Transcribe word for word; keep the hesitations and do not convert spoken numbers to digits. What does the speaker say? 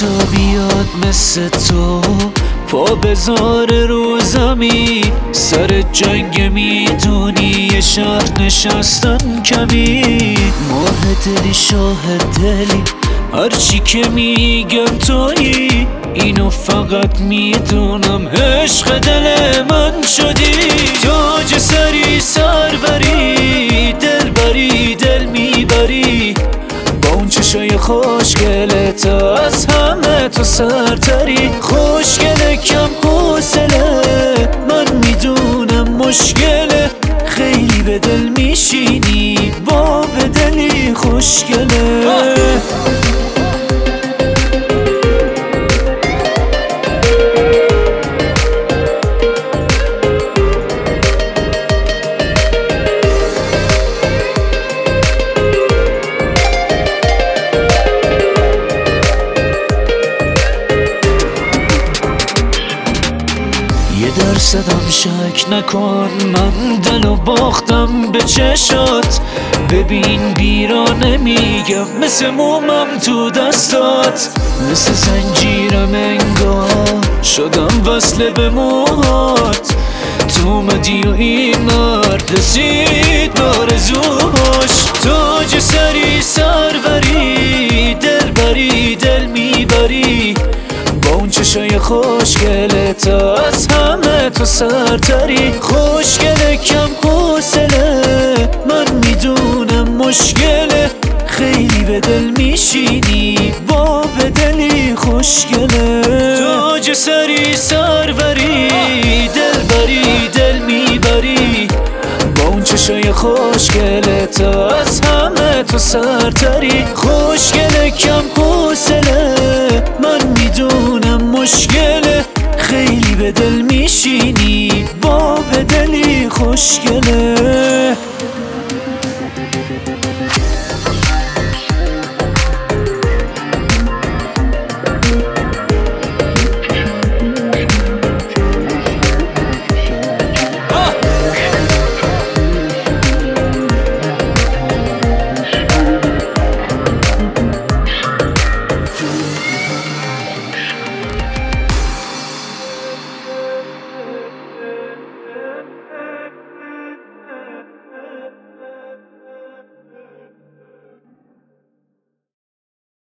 تا بیاد مثل تو پا بذاره رو زمین، سر جنگ میدونی یه شهر نشستن کمی. ماه دلی شاه دلی هرچی که میگم تویی، اینو فقط میدونم عشق دل من شدی. تاج سری سروری دل بری دل میبری، با اون چشای خوشگلت از همه تو سرتری. خوشگله کم حوصله من میدونم مشکله، خیلی به دل میشینی با به دلی خوشگله. یه درصدم شک نکن، من دلو باختم به چشات. ببین بیرانه میگم مثل مومم تو دستات، مثل زنجیرم انگار شدم وصله به موهات. تو اومدی و این مرد رسید آرزوهاش. تاج سری سروری دل بری دل میبری، با اون چشای خوشگلت از همه تو سرتری. خوشگله کم حوصله من میدونم مشکله، خیلی به دل میشینی با به دلی خوشگله. تاج سری سروری دل بری دل میبری، با اون چشای خوشگلت از همه تو سرتری. خوشگله کم حوصله من میدونم مشکله، خیلی به دل میشینی با به دلی خوشگله.